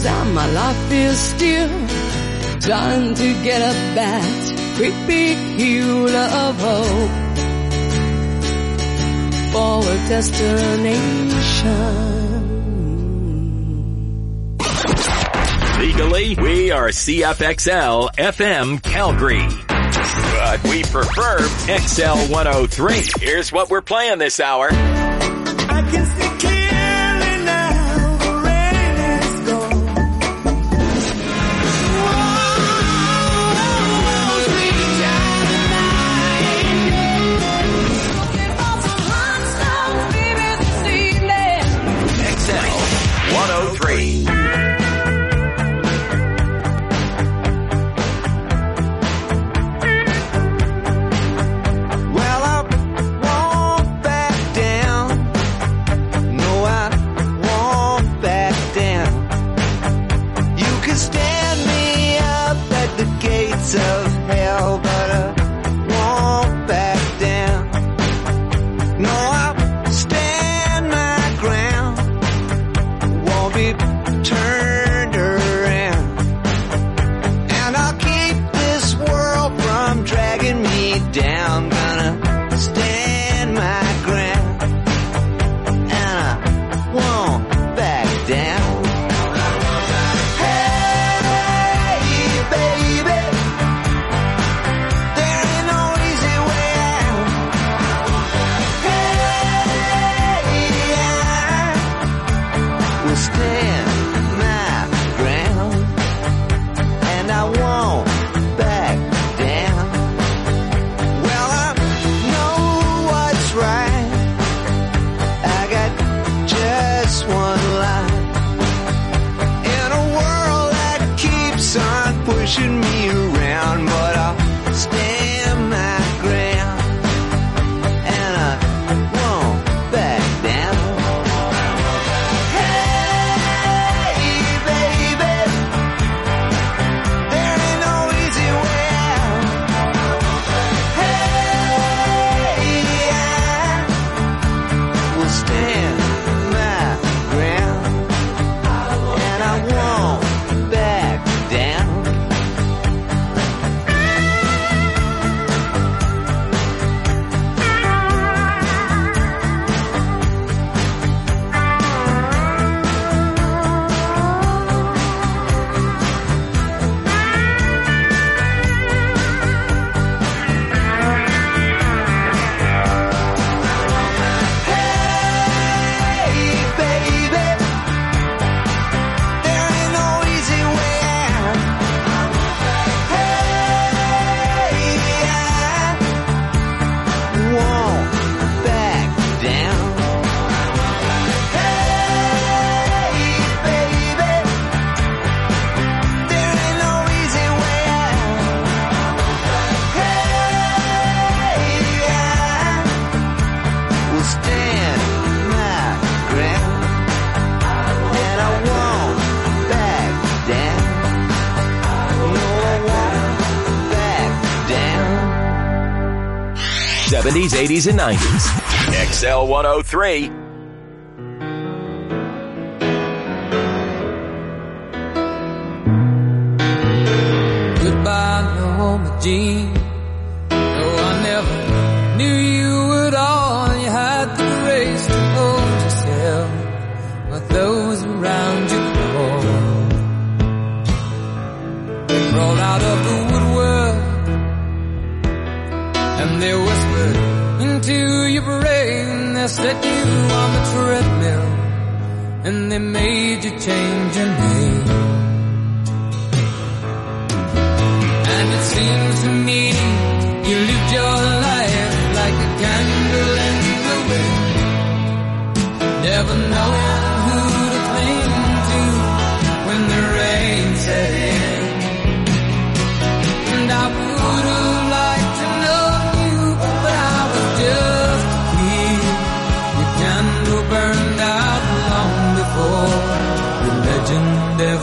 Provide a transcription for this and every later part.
My life is still trying to get up that great big hill of hope for a destination. Legally, we are CFXL FM Calgary, but we prefer XL 103. Here's what we're playing this hour. I can see clearly now. Pushing me around, but I'll stand my ground, and I won't back down. Hey, baby, there ain't no easy way out. Hey, I will stand my ground, and I won't back down. '70s, '80s, and '90s. XL 103. Goodbye, Norma Jean. No, I never knew you at all. You had the grace to hold yourself while those around you crawled. They crawled out of the woodwork, and they whispered into your brain. They set you on the treadmill, and they made you change your name. And it seems to me you lived your life like a candle in the wind, never knowing who to cling to when the rain set in. And I would have liked to know you, but I was just a kid. Your candle burned out long before the legend ever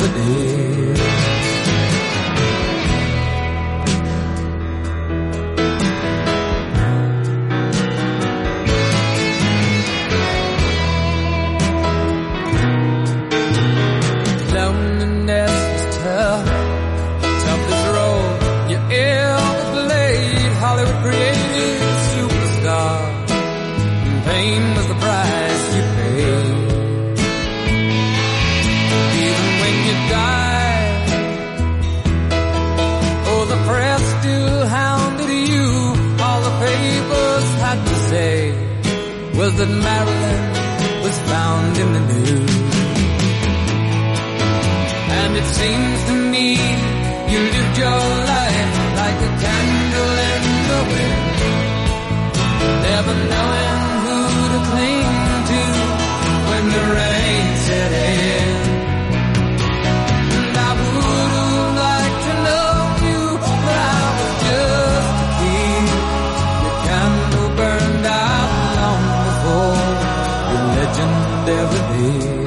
was that Marilyn was found in the news. And it seems to me you lived your life like a candle in the wind, never knowing who to cling to when the rain set in. And I would have liked to know you, but I was just a kid. Your candle burned out long before your legend ever did.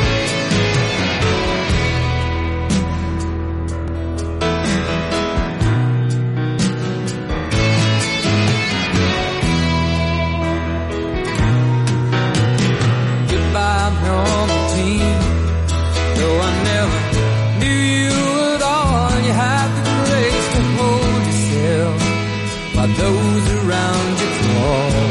Those around you crawl.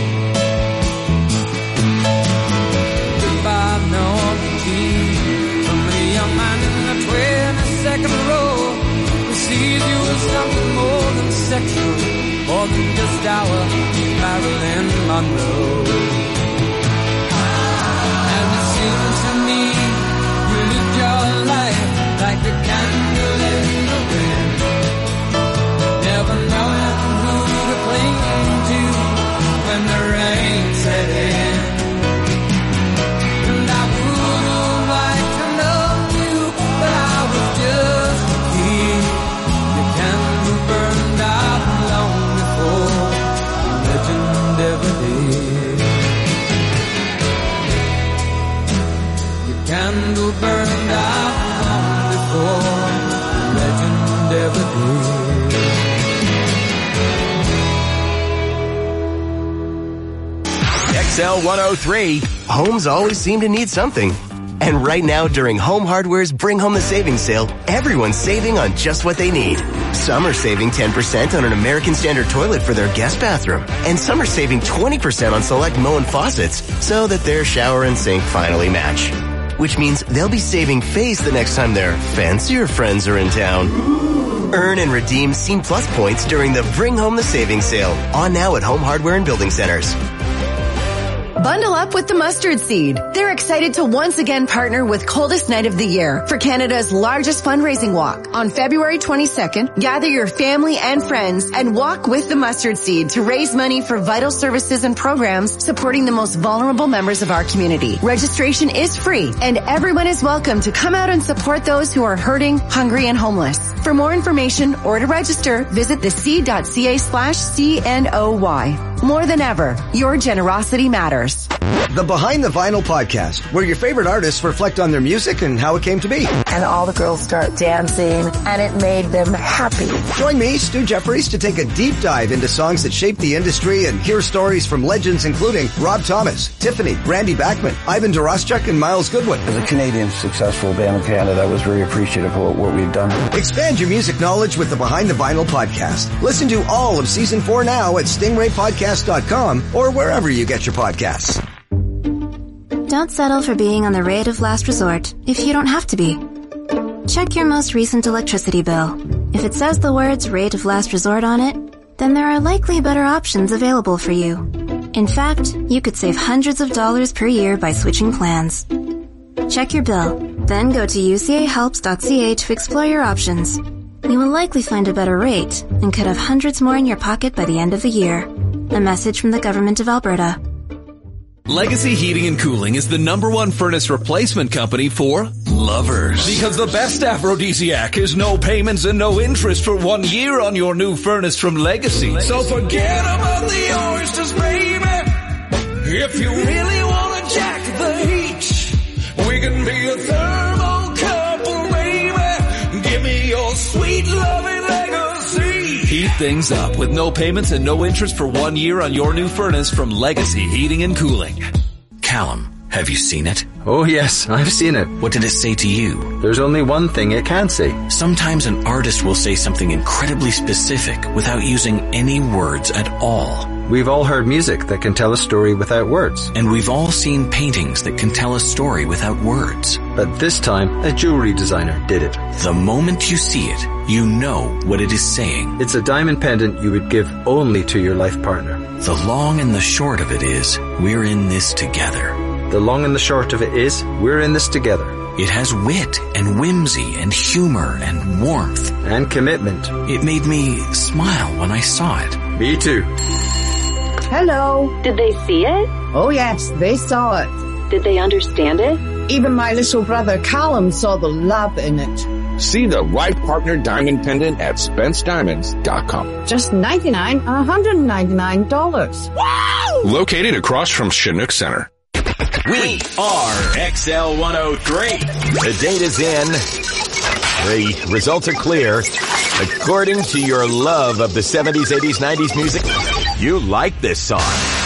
Goodbye, Norma Jean, from a young man in the 22nd row, who sees you as something more than sexual, more than just our Marilyn Monroe. And it seems to me you lived your life like a candle in the wind, never knowing when the rain set in. And I would have liked to know you, but I was just a kid. Your candle burned out long before the legend ever did. Your candle burned out long before the legend ever did. XL 103. Homes always seem to need something. And right now, during Home Hardware's Bring Home the Savings sale, everyone's saving on just what they need. Some are saving 10% on an American Standard toilet for their guest bathroom. And some are saving 20% on select Moen faucets so that their shower and sink finally match. Which means they'll be saving face the next time their fancier friends are in town. Earn and redeem Scene Plus points during the Bring Home the Savings sale. On now at Home Hardware and Building Centers. Bundle up with the Mustard Seed. They're excited to once again partner with Coldest Night of the Year for Canada's largest fundraising walk. On February 22nd, gather your family and friends and walk with the Mustard Seed to raise money for vital services and programs supporting the most vulnerable members of our community. Registration is free and everyone is welcome to come out and support those who are hurting, hungry, and homeless. For more information or to register, visit theseed.ca/CNOY. More than ever, your generosity matters. The Behind the Vinyl podcast, where your favorite artists reflect on their music and how it came to be. And all the girls start dancing, and it made them happy. Join me, Stu Jeffries, to take a deep dive into songs that shaped the industry and hear stories from legends including Rob Thomas, Tiffany, Randy Bachman, Ivan Doroschuk, and Miles Goodwin. As a Canadian successful band in Canada, I was very appreciative of what we've done. Expand your music knowledge with the Behind the Vinyl podcast. Listen to all of Season 4 now at stingraypodcast.com or wherever you get your podcasts. Don't settle for being on the rate of last resort if you don't have to be. Check your most recent electricity bill. If it says the words rate of last resort on it, then there are likely better options available for you. In fact, you could save hundreds of dollars per year by switching plans. Check your bill, then go to ucahelps.ca to explore your options. You will likely find a better rate and could have hundreds more in your pocket by the end of the year. A message from the Government of Alberta. Legacy Heating and Cooling is the #1 furnace replacement company for lovers. Because the best aphrodisiac is no payments and no interest for 1 year on your new furnace from Legacy. So forget about the oysters, baby. If you really want to jack the heat, we can be a thermal couple, baby. Give me your sweet loving Legacy. Heat things up with no payments and no interest for 1 year on your new furnace from Legacy Heating and Cooling. Callum, have you seen it? Oh yes, I've seen it. What did it say to you? There's only one thing it can say. Sometimes an artist will say something incredibly specific without using any words at all. We've all heard music that can tell a story without words. And we've all seen paintings that can tell a story without words. But this time, a jewelry designer did it. The moment you see it, you know what it is saying. It's a diamond pendant you would give only to your life partner. The long and the short of it is, we're in this together. The long and the short of it is, we're in this together. It has wit and whimsy and humor and warmth. And commitment. It made me smile when I saw it. Me too. Hello. Did they see it? Oh yes, they saw it. Did they understand it? Even my little brother Callum saw the love in it. See the right partner diamond pendant at SpenceDiamonds.com. Just $99 and $199. Wow! Located across from Chinook Center. We are XL103. The date is in. The results are clear. According to your love of the 70s, 80s, 90s music, you like this song.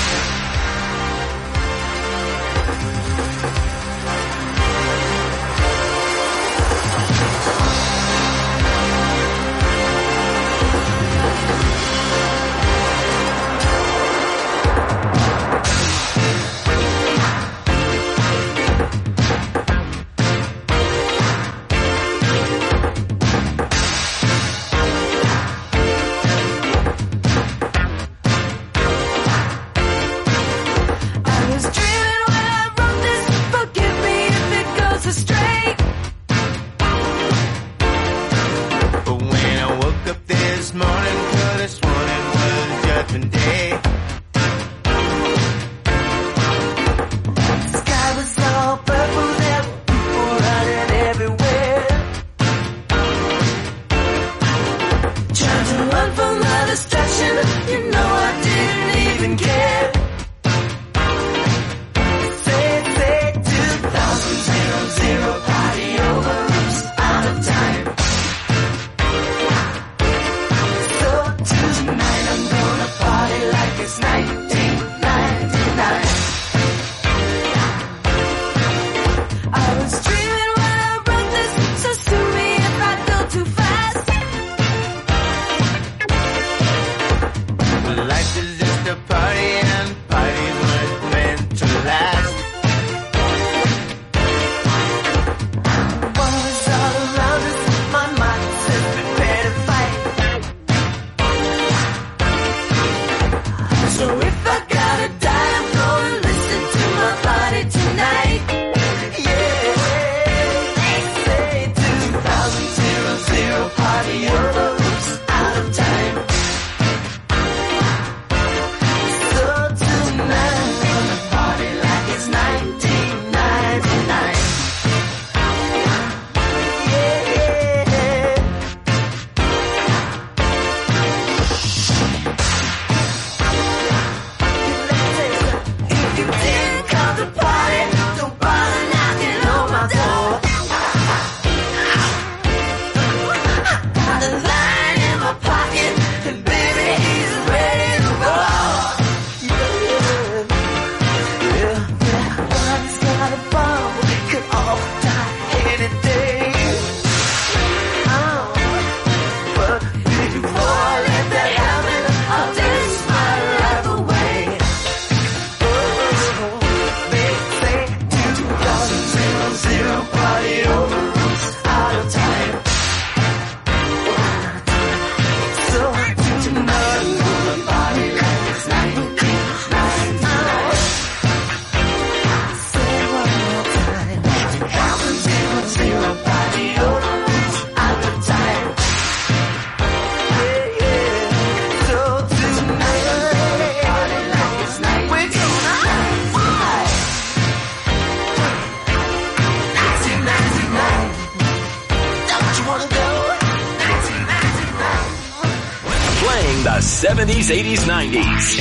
The 70s, 80s, 90s.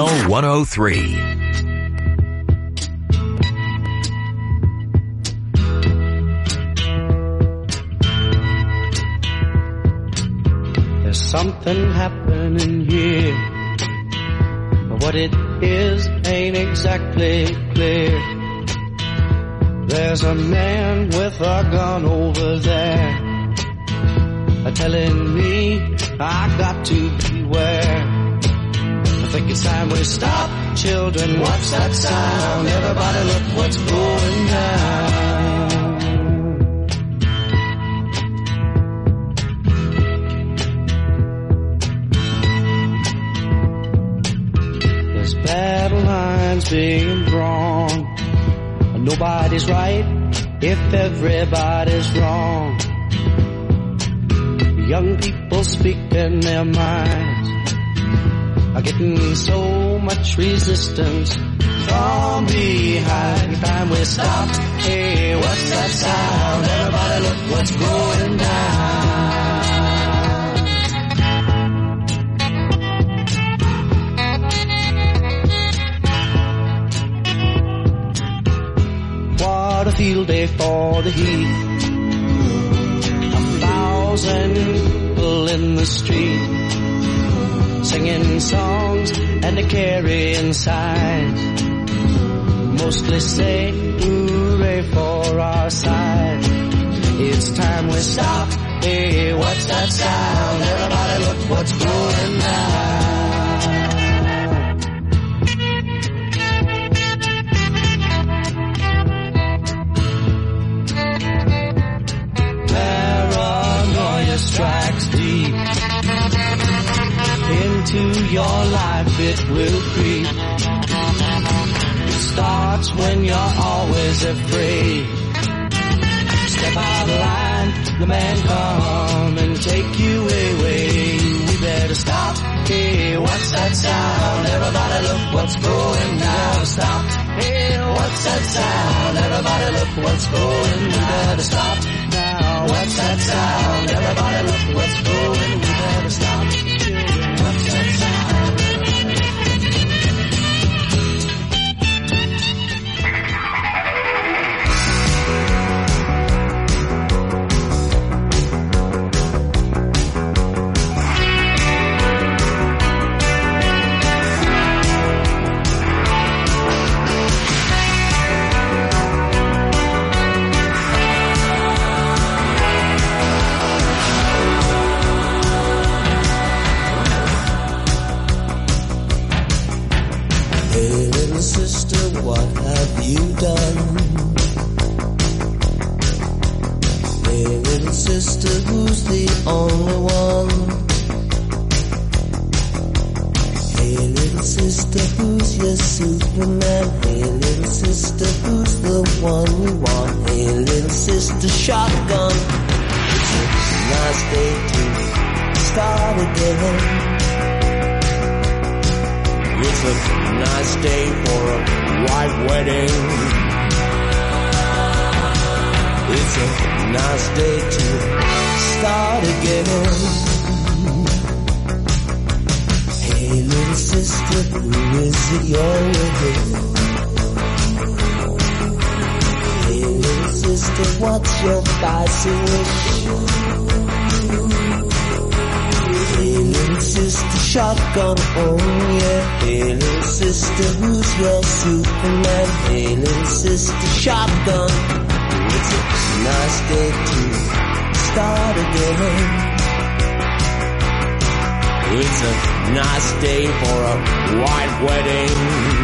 XL103. There's something happening here, but what it is ain't exactly clear. There's a man with a gun over there, telling me I got to beware. I think It's time we stop. Children, what's that sound? Everybody look what's going down. There's battle lines being drawn. Nobody's right if everybody's wrong. Young people speaking their minds are getting so much resistance from behind. Every time we stop, hey, what's that sound? Everybody look what's going down. What a field day for the heat. 1,000 people in the street, singing songs and they're carrying signs, mostly say hooray for our side. It's time we stop. Hey, what's that sound? Everybody look what's going down. Paranoia strikes deep into your life, it will creep. It starts when you're always afraid. Step out of line, the man come and take you away. We better stop. Hey, what's that sound? Everybody look what's going down. Stop. Hey, what's that sound? Everybody look what's going down. We better stop now. What's that sound? Everybody look what's going. We better stop. What's that sound? Shotgun. It's a nice day to start again. It's a nice day for a white wedding. It's a nice day to start again. Hey little sister, who is it you're with? Sister, what's your spicy wish? Hey, little sister, shotgun, oh yeah. Hey, little sister, who's your Superman? Hey, little sister, shotgun. It's a nice day to start again. It's a nice day for a white wedding.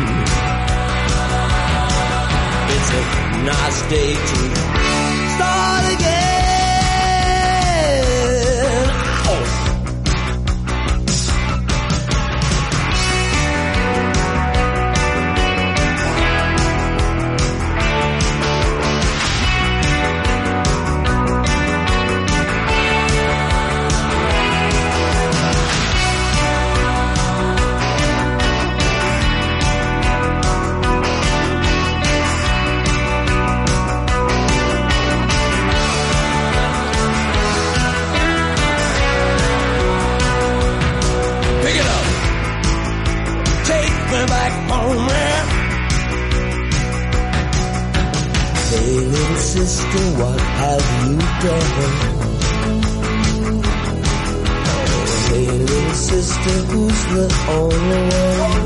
It's a nice day to start again. Oh. Sister, what have you done? Hey, little sister, who's the only one?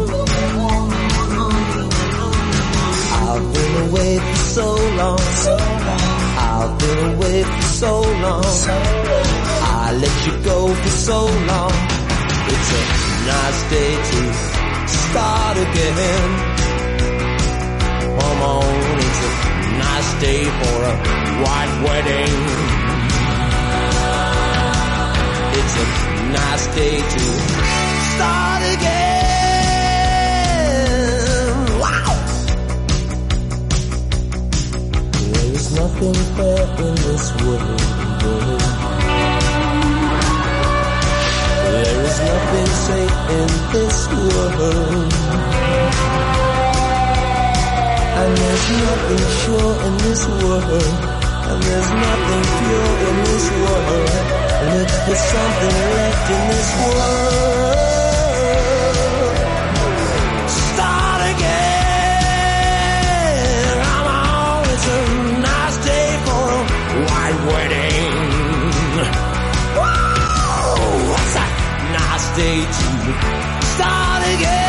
I've been away for so long. I've been away for so long. I let you go for so long. It's a nice day to start again. Come on, it's a nice day for a white wedding. It's a nice day to start again. Wow! There is nothing fair in this world. There is nothing safe in this world. And there's nothing sure in this world. And there's nothing pure in this world. And if there's something left in this world, start again. Come on, it's a nice day for a white wedding. Whoa, what's that? Nice day to start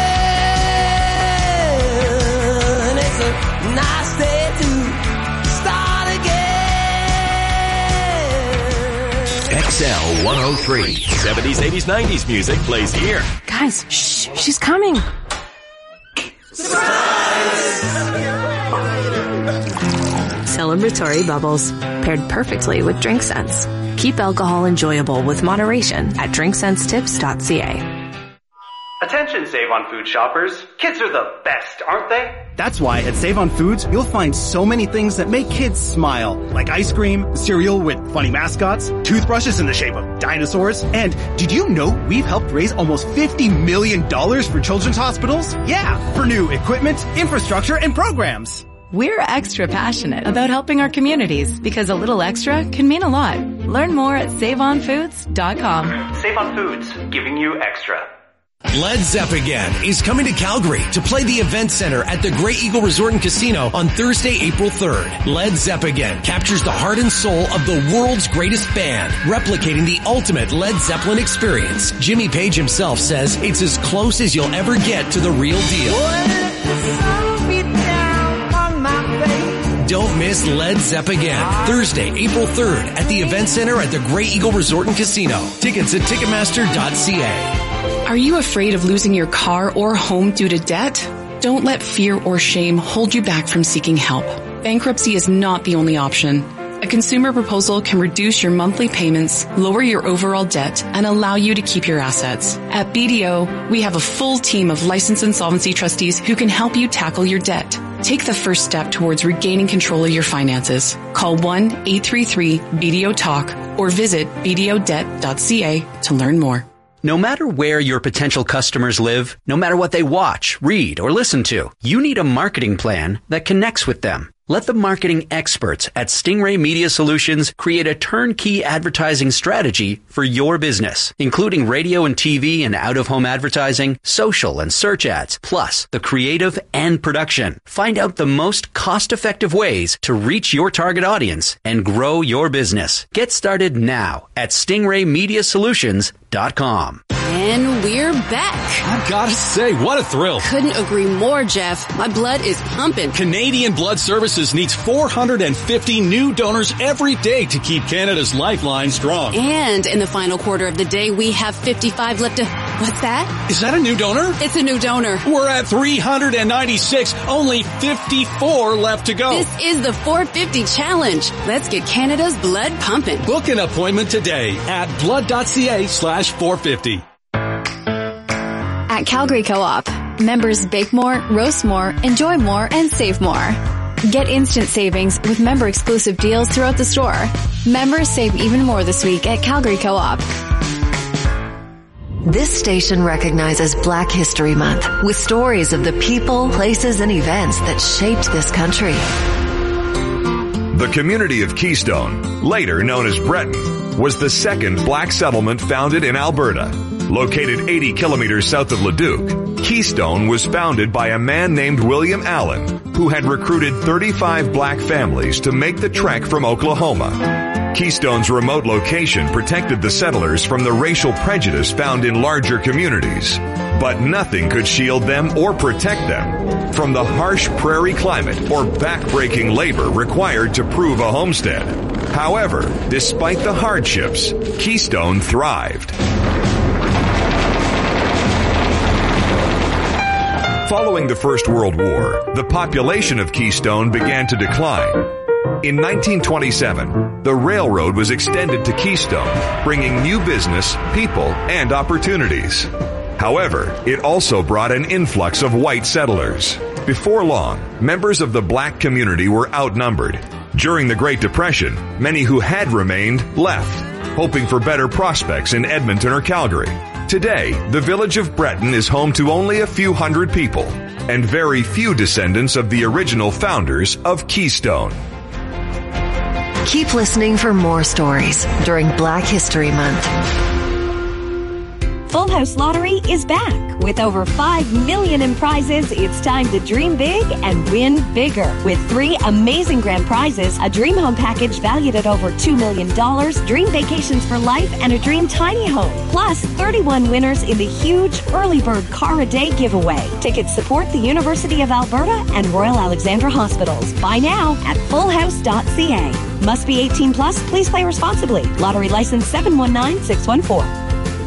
again. It's a nice day to start again. XL 103. 70s, 80s, 90s music plays here. Guys, shh, she's coming. Celebratory bubbles, paired perfectly with Drink Sense. Keep alcohol enjoyable with moderation at drinksense-tips.ca. Attention Save on Food shoppers. Kids are the best, aren't they? That's why at Save on Foods, you'll find so many things that make kids smile, like ice cream, cereal with funny mascots, toothbrushes in the shape of dinosaurs, and did you know we've helped raise almost $50 million for children's hospitals? Yeah, for new equipment, infrastructure, and programs. We're extra passionate about helping our communities because a little extra can mean a lot. Learn more at SaveOnFoods.com. Save on Foods, giving you extra. Led Zepp again is coming to Calgary to play the Event Center at the Grey Eagle Resort and Casino on Thursday, April 3rd. Led Zepp again captures the heart and soul of the world's greatest band, replicating the ultimate Led Zeppelin experience. Jimmy Page himself says it's as close as you'll ever get to the real deal. Don't miss Led Zepp again, Thursday, April 3rd at the Event Center at the Grey Eagle Resort and Casino. Tickets at Ticketmaster.ca. Are you afraid of losing your car or home due to debt? Don't let fear or shame hold you back from seeking help. Bankruptcy is not the only option. A consumer proposal can reduce your monthly payments, lower your overall debt, and allow you to keep your assets. At BDO, we have a full team of licensed insolvency trustees who can help you tackle your debt. Take the first step towards regaining control of your finances. Call 1-833-BDO-TALK or visit bdodebt.ca to learn more. No matter where your potential customers live, no matter what they watch, read, or listen to, you need a marketing plan that connects with them. Let the marketing experts at Stingray Media Solutions create a turnkey advertising strategy for your business, including radio and TV and out-of-home advertising, social and search ads, plus the creative and production. Find out the most cost-effective ways to reach your target audience and grow your business. Get started now at StingrayMediaSolutions.com. And we're back. I've got to say, what a thrill. Couldn't agree more, Jeff. My blood is pumping. Canadian Blood Services needs 450 new donors every day to keep Canada's lifeline strong. And in the final quarter of the day, we have 55 left to... What's that? Is that a new donor? It's a new donor. We're at 396. Only 54 left to go. This is the 450 challenge. Let's get Canada's blood pumping. Book an appointment today at blood.ca/450. At Calgary Co-op, members bake more, roast more, enjoy more, and save more. Get instant savings with member-exclusive deals throughout the store. Members save even more this week at Calgary Co-op. This station recognizes Black History Month with stories of the people, places, and events that shaped this country. The community of Keystone, later known as Breton, was the second black settlement founded in Alberta. Located 80 kilometers south of Leduc, Keystone was founded by a man named William Allen, who had recruited 35 black families to make the trek from Oklahoma. Keystone's remote location protected the settlers from the racial prejudice found in larger communities, but nothing could shield them or protect them from the harsh prairie climate or back-breaking labor required to prove a homestead. However, despite the hardships, Keystone thrived. Following the First World War, the population of Keystone began to decline. In 1927, the railroad was extended to Keystone, bringing new business, people, and opportunities. However, it also brought an influx of white settlers. Before long, members of the black community were outnumbered. During the Great Depression, many who had remained left, hoping for better prospects in Edmonton or Calgary. Today, the village of Breton is home to only a few hundred people, and very few descendants of the original founders of Keystone. Keep listening for more stories during Black History Month. Full House Lottery is back. With over $5 million in prizes, it's time to dream big and win bigger. With 3 amazing grand prizes, a dream home package valued at over $2 million, dream vacations for life, and a dream tiny home. Plus, 31 winners in the huge Early Bird Car a Day giveaway. Tickets support the University of Alberta and Royal Alexandra Hospitals. Buy now at fullhouse.ca. Must be 18 plus. Please play responsibly. Lottery license 719614.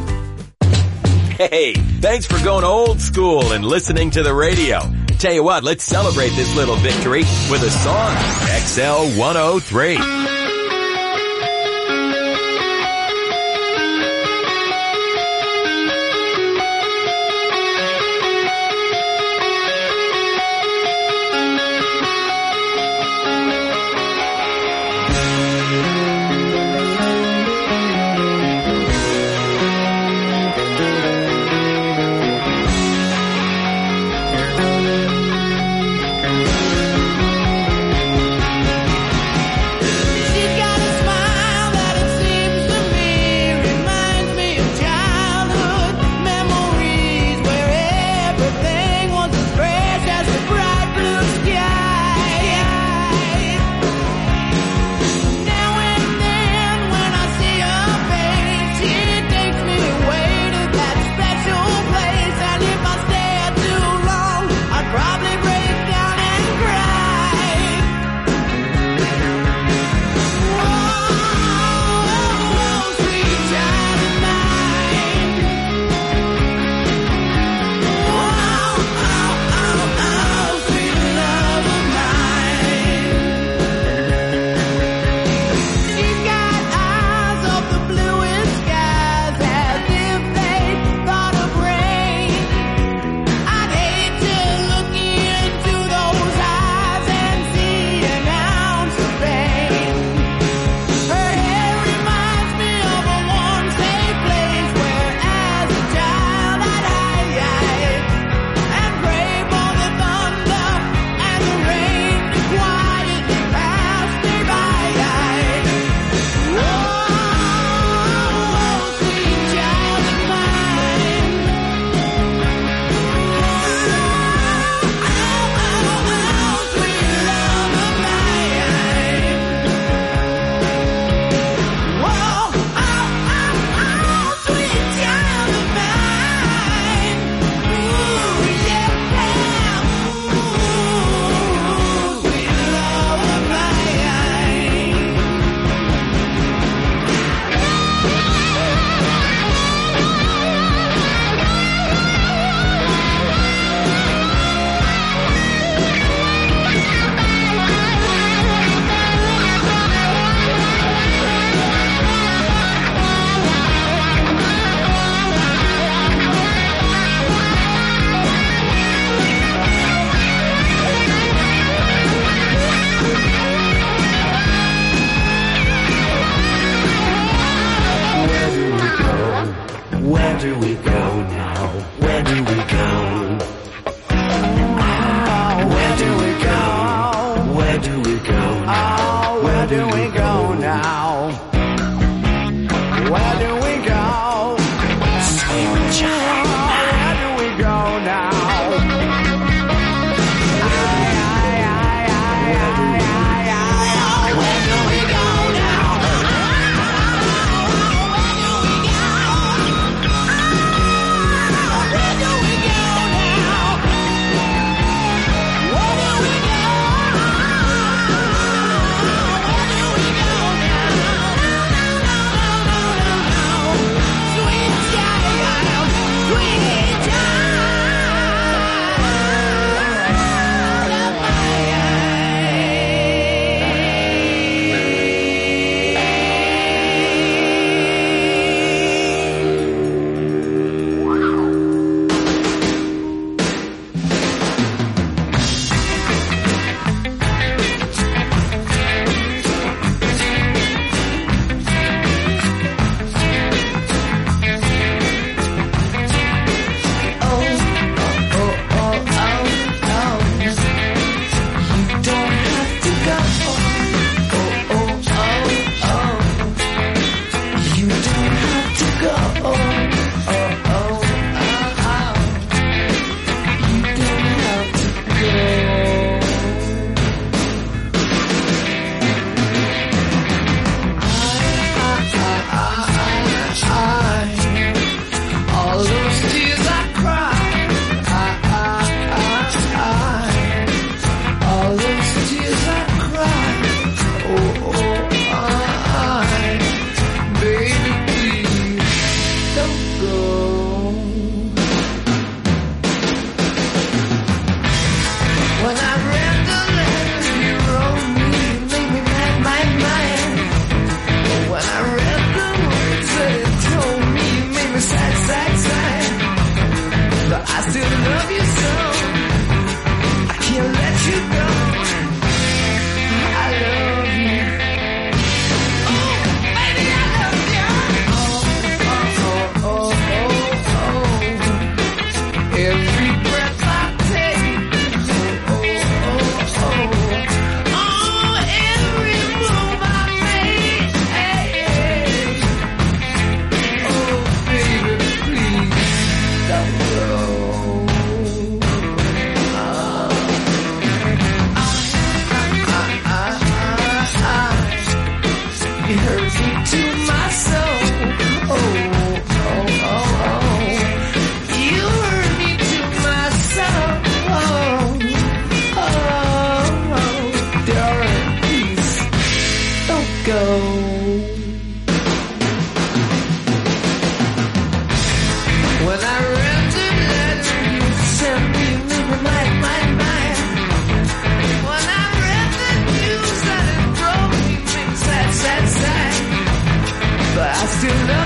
Hey, thanks for going old school and listening to the radio. Tell you what, let's celebrate this little victory with a song. XL 103.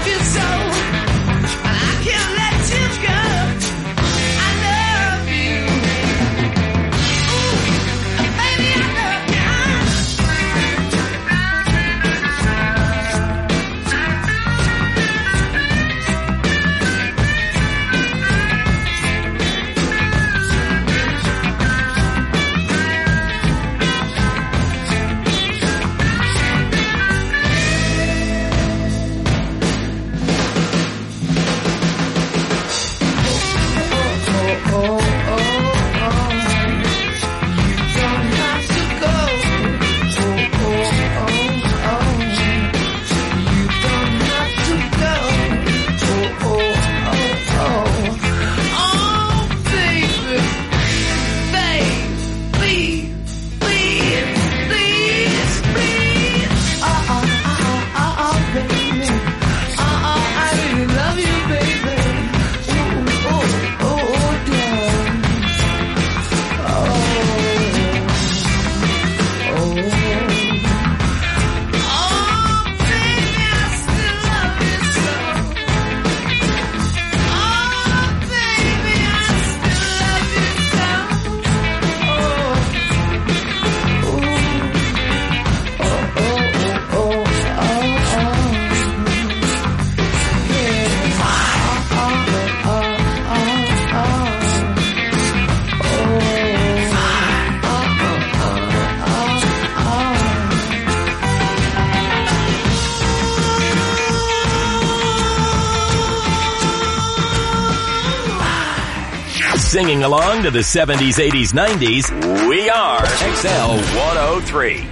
Singing along to the 70s, 80s, 90s, we are XL 103.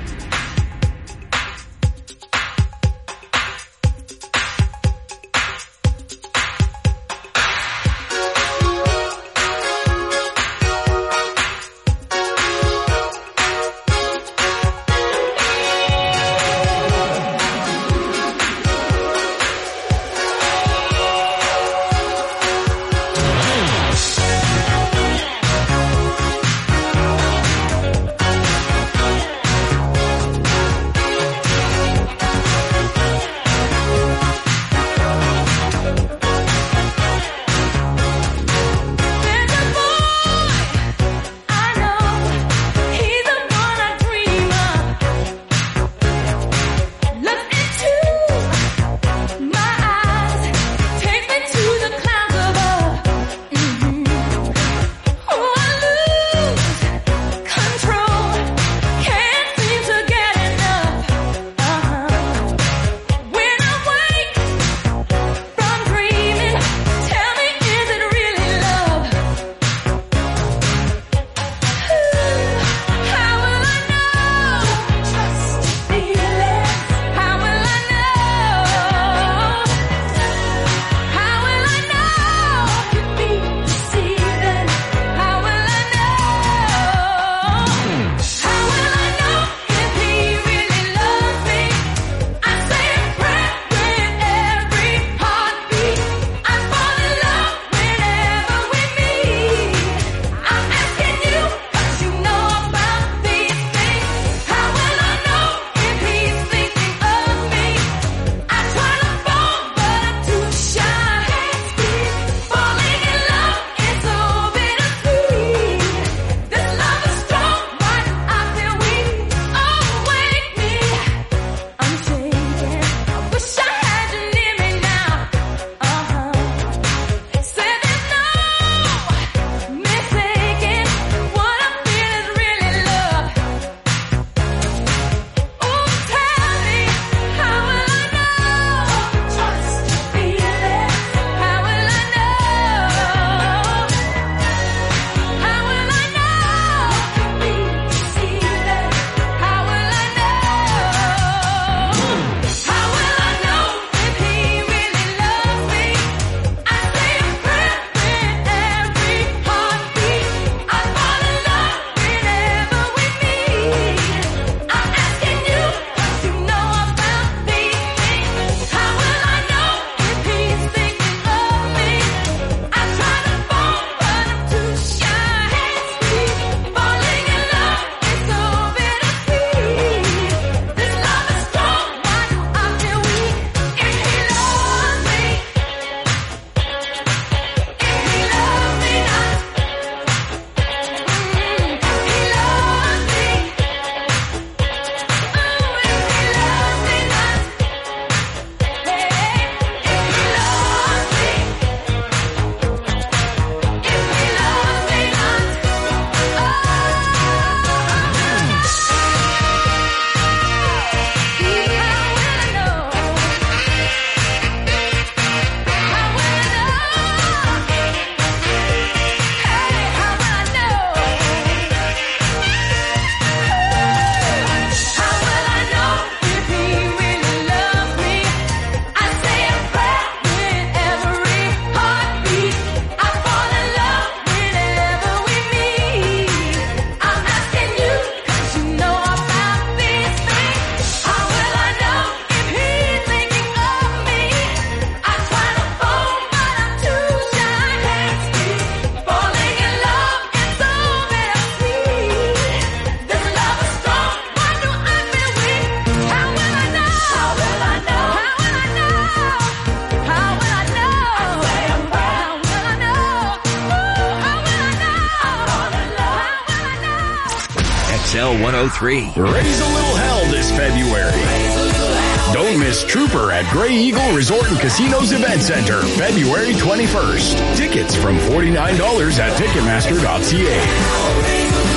103. Raise a little hell this February. Don't miss Trooper at Grey Eagle Resort and Casinos Event Center, February 21st. Tickets from $49 at Ticketmaster.ca.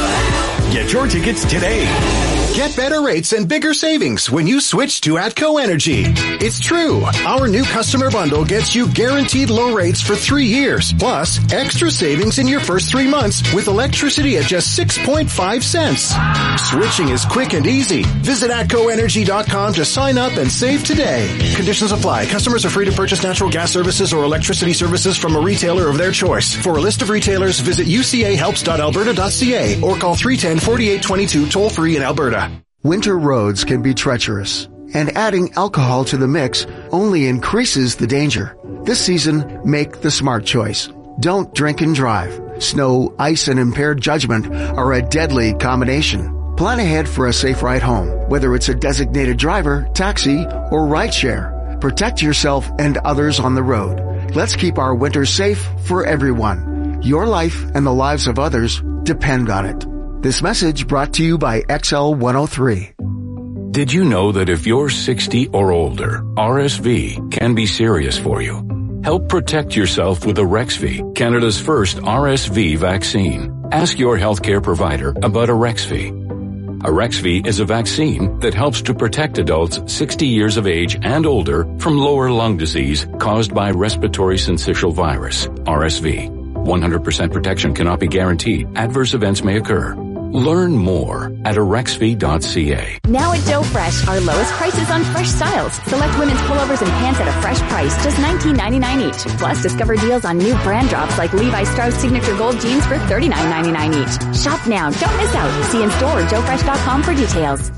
Get your tickets today. Get better rates and bigger savings when you switch to ATCO Energy. It's true. Our new customer bundle gets you guaranteed low rates for 3 years, plus extra savings in your first 3 months with electricity at just 6.5 cents. Switching is quick and easy. Visit ATCOenergy.com to sign up and save today. Conditions apply. Customers are free to purchase natural gas services or electricity services from a retailer of their choice. For a list of retailers, visit ucahelps.alberta.ca or call 310-4822 toll-free in Alberta. Winter roads can be treacherous, and adding alcohol to the mix only increases the danger. This season, make the smart choice. Don't drink and drive. Snow, ice, and impaired judgment are a deadly combination. Plan ahead for a safe ride home, whether it's a designated driver, taxi, or rideshare. Protect yourself and others on the road. Let's keep our winter safe for everyone. Your life and the lives of others depend on it. This message brought to you by XL 103. Did you know that if you're 60 or older, RSV can be serious for you? Help protect yourself with Arexvy, Canada's first RSV vaccine. Ask your healthcare provider about Arexvy. Arexvy is a vaccine that helps to protect adults 60 years of age and older from lower lung disease caused by respiratory syncytial virus, RSV. 100% protection cannot be guaranteed. Adverse events may occur. Learn more at Arexvy.ca. Now at Joe Fresh, our lowest prices on fresh styles. Select women's pullovers and pants at a fresh price, just $19.99 each. Plus, discover deals on new brand drops like Levi Strauss Signature Gold jeans for $39.99 each. Shop now, don't miss out. See in store or joefresh.com for details.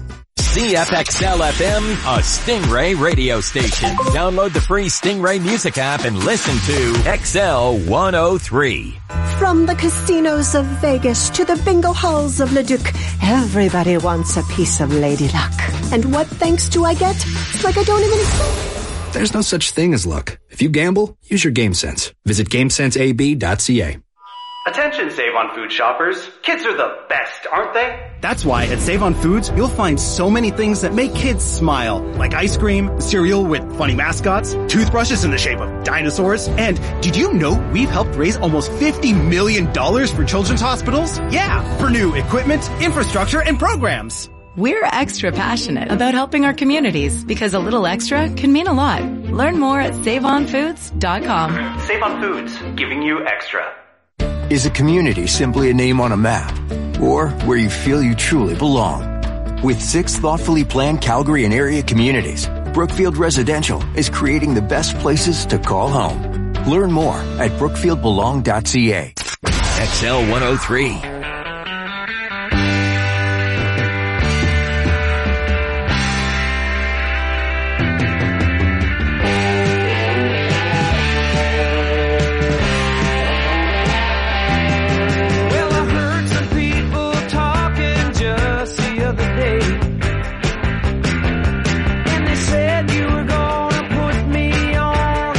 CFXL FM, a Stingray radio station. Download the free Stingray music app and listen to XL 103. From the casinos of Vegas to the bingo halls of Leduc, everybody wants a piece of Lady Luck. And what thanks do I get? It's like I don't even exist. There's no such thing as luck. If you gamble, use your game sense. Visit GameSenseAB.ca. Attention Save on Food shoppers. Kids are the best, aren't they? That's why at Save on Foods, you'll find so many things that make kids smile, like ice cream, cereal with funny mascots, toothbrushes in the shape of dinosaurs, and did you know we've helped raise almost $50 million for children's hospitals? Yeah, for new equipment, infrastructure, and programs. We're extra passionate about helping our communities because a little extra can mean a lot. Learn more at SaveOnFoods.com. Save on Foods, giving you extra. Is a community simply a name on a map? Or where you feel you truly belong? With 6 thoughtfully planned Calgary and area communities, Brookfield Residential is creating the best places to call home. Learn more at brookfieldbelong.ca. XL 103.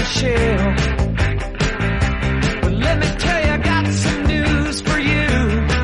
Let me tell you, I got some news for you.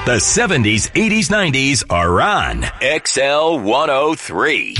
The 70s, 80s, 90s are on XL 103.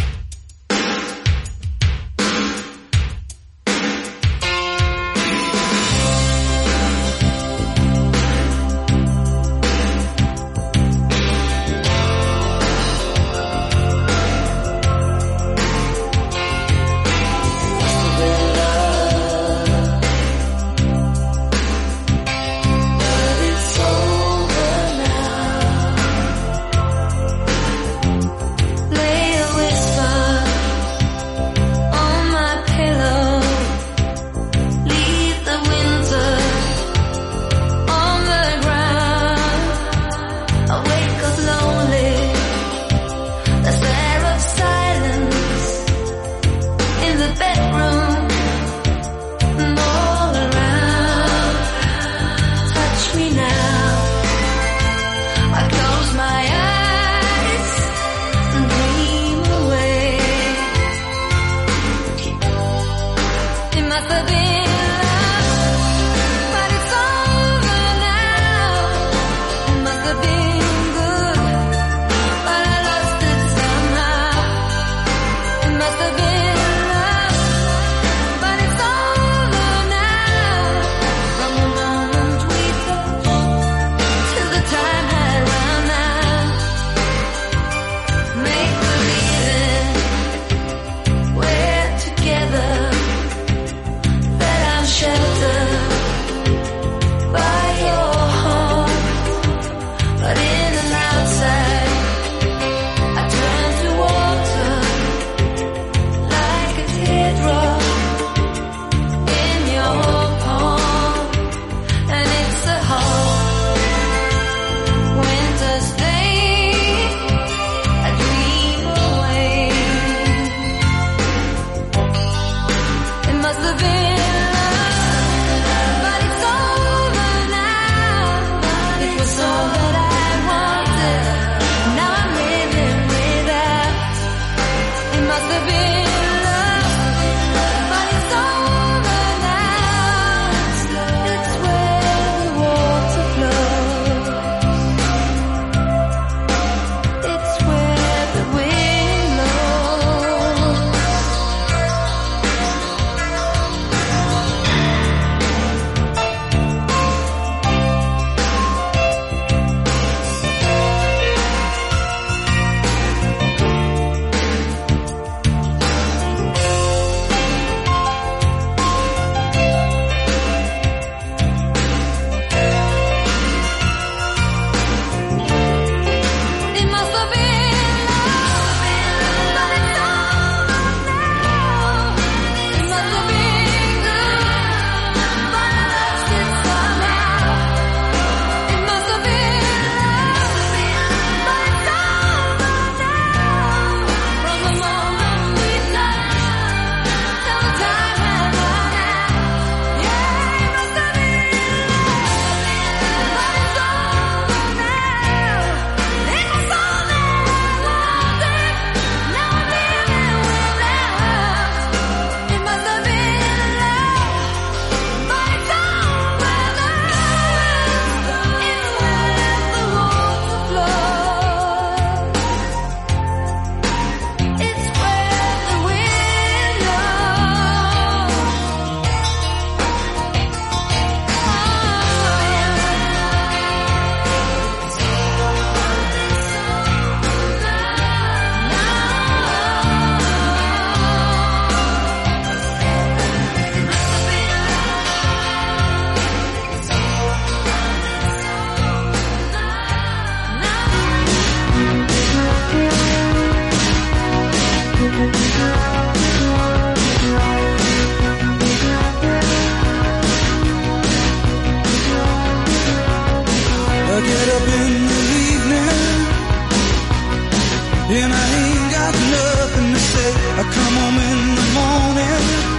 and I ain't got nothing to say. I come home in the morning,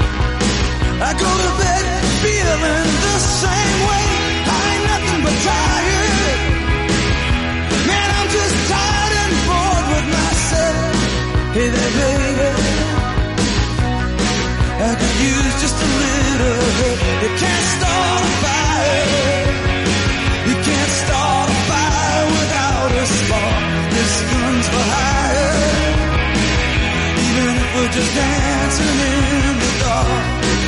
I go to bed feeling the same way. I ain't nothing but tired, man, I'm just tired and bored with myself. Hey there, baby, I could use just a little help. You can't start a fire, you can't start a fire with dancing in the dark.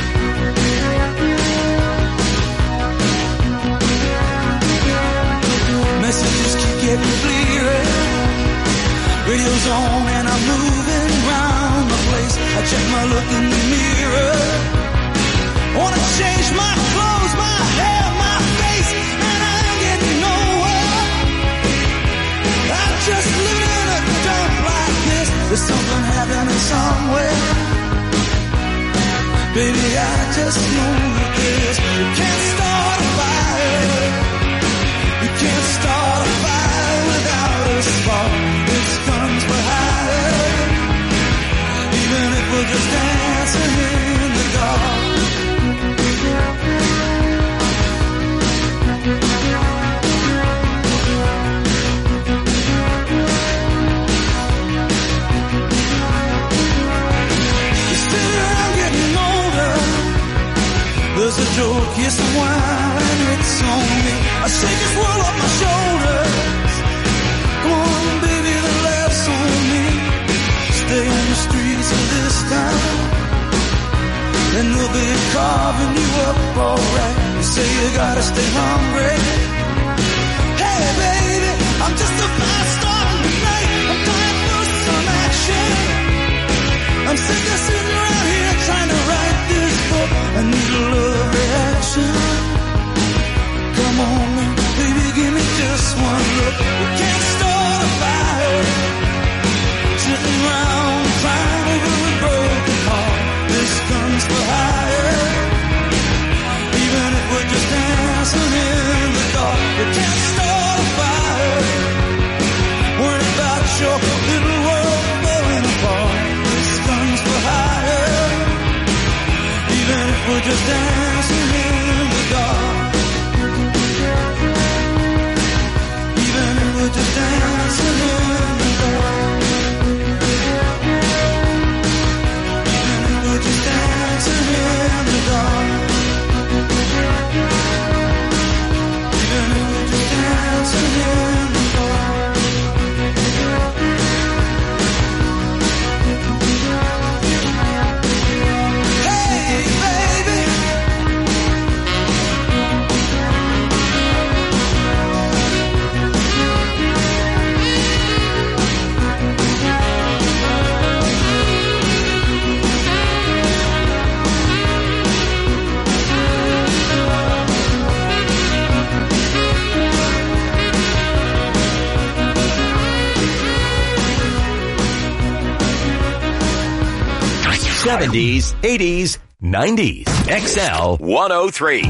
Messages keep getting clearer. Radio's on and I'm moving around the place. I check my look in the mirror. Wanna change my clothes, my hair, my face, and I ain't getting nowhere. I'm just living in a dump like this. There's something happening somewhere. Baby, I just know this. You can't start a fire. You can't start a fire without a spark. This comes for higher. Even if we're just dancing in the dark. There's a joke, yes, wine, it's on me. I shake this world off my shoulders. Come on, baby, the laugh's on me. Stay on the streets of this town, and they'll be carving you up alright. You say you gotta stay hungry. Hey, baby, I'm just a fast starting tonight. I'm dying for some action. I'm sick of sitting around here trying to write this book. I need a love reaction. Come on, baby, give me just one look. We can't start a fire, sitting around crying over a broken heart. This comes for higher. Even if we're just dancing in the dark, we can't start a fire. Worry about your little world falling apart. This comes for higher. Even if we're just dancing in the dark. Even if we're just dancing in the dark. Even if we're just dancing in the dark. Even if we're just dancing in the dark. Hey, baby. '70s, '80s, '90s. XL 103.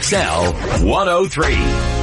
XL 103.